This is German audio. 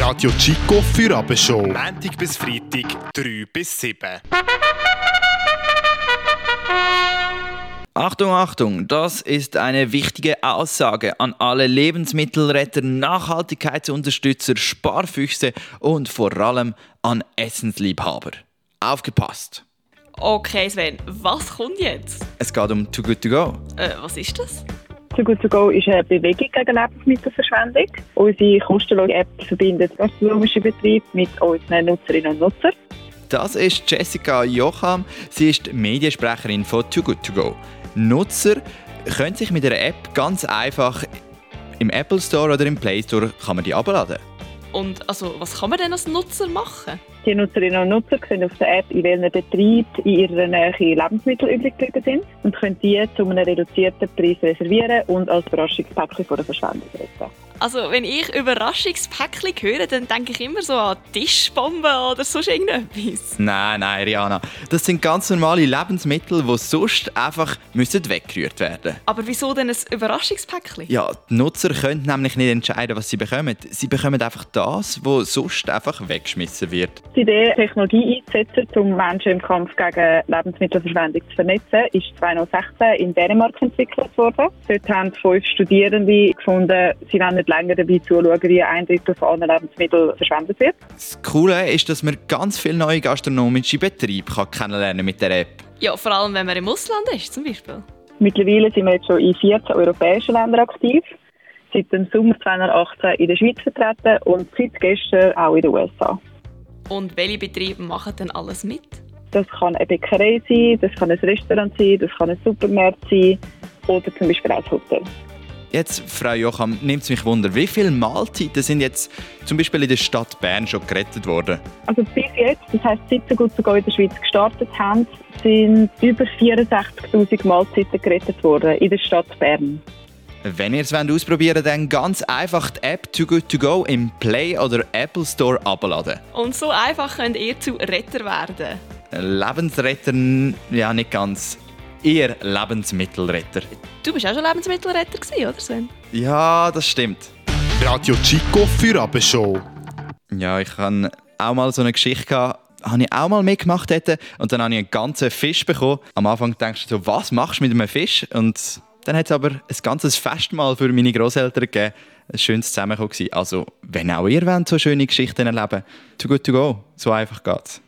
Radio Chico für Abendshow. Montag bis Freitag, 3 bis 7. Achtung, Achtung, das ist eine wichtige Aussage an alle Lebensmittelretter, Nachhaltigkeitsunterstützer, Sparfüchse und vor allem an Essensliebhaber. Aufgepasst! Okay, Sven, was kommt jetzt? Es geht um Too Good To Go. Was ist das? Too Good To Go ist eine Bewegung gegen Lebensmittelverschwendung. Unsere kostenlose App verbindet gastronomische Betriebe mit unseren Nutzerinnen und Nutzern. Das ist Jessica Jocham. Sie ist Mediensprecherin von Too Good To Go. Nutzer können sich mit der App ganz einfach im Apple Store oder im Play Store kann man die herunterladen. Und also, was kann man denn als Nutzer machen? Die Nutzerinnen und Nutzer sehen auf der App, in welchen Betrieben in ihrer Nähe Lebensmittel übrig geblieben sind und können die zu einem reduzierten Preis reservieren und als Überraschungspäckchen vor der Verschwendung retten. Also, wenn ich Überraschungspäckchen höre, dann denke ich immer so an Tischbomben oder sonst irgendetwas. Nein, Rihanna. Das sind ganz normale Lebensmittel, die sonst einfach weggerührt werden müssen. Aber wieso denn ein Überraschungspäckchen? Ja, die Nutzer können nämlich nicht entscheiden, was sie bekommen. Sie bekommen einfach das, was sonst einfach weggeschmissen wird. Die Idee, Technologie einzusetzen, um Menschen im Kampf gegen Lebensmittelverschwendung zu vernetzen, ist 2016 in Dänemark entwickelt worden. Dort haben 5 Studierende gefunden, sie wollen nicht länger dabei zuschauen, wie ein Drittel von allen Lebensmitteln verschwendet wird. Das Coole ist, dass man ganz viele neue gastronomische Betriebe kennenlernen mit der App. Ja, vor allem, wenn man im Ausland ist, zum Beispiel. Mittlerweile sind wir jetzt schon in 14 europäischen Ländern aktiv, seit dem Sommer 2018 in der Schweiz vertreten und seit gestern auch in den USA. Und welche Betriebe machen denn alles mit? Das kann eine Bäckerei sein, das kann ein Restaurant sein, das kann ein Supermarkt sein oder zum Beispiel auch ein Hotel. Jetzt, Frau Jocham, nimmt es mich Wunder, wie viele Mahlzeiten sind jetzt zum Beispiel in der Stadt Bern schon gerettet worden? Also bis jetzt, das heisst, seit Too Good To Go in der Schweiz gestartet haben, sind über 64'000 Mahlzeiten gerettet worden in der Stadt Bern. Wenn ihr es ausprobieren wollt, dann ganz einfach die App Too Good To Go im Play oder Apple Store abladen. Und so einfach könnt ihr zu Retter werden. Lebensretter, ja nicht ganz. Eher Lebensmittelretter. Du bist auch schon Lebensmittelretter gewesen, oder Sven? Ja, das stimmt. Radio Chico für Abendshow. Ja, ich hatte auch mal so eine Geschichte gehabt, habe ich auch mal mitgemacht hätte und dann habe ich einen ganzen Fisch bekommen. Am Anfang denkst du so, was machst du mit einem Fisch? Und dann hat es aber ein ganzes Festmahl für meine Grosseltern gegeben. Ein schönes Zusammenkommen. Also, wenn auch ihr wollt, so schöne Geschichten erleben, Too Good To Go. So einfach geht's.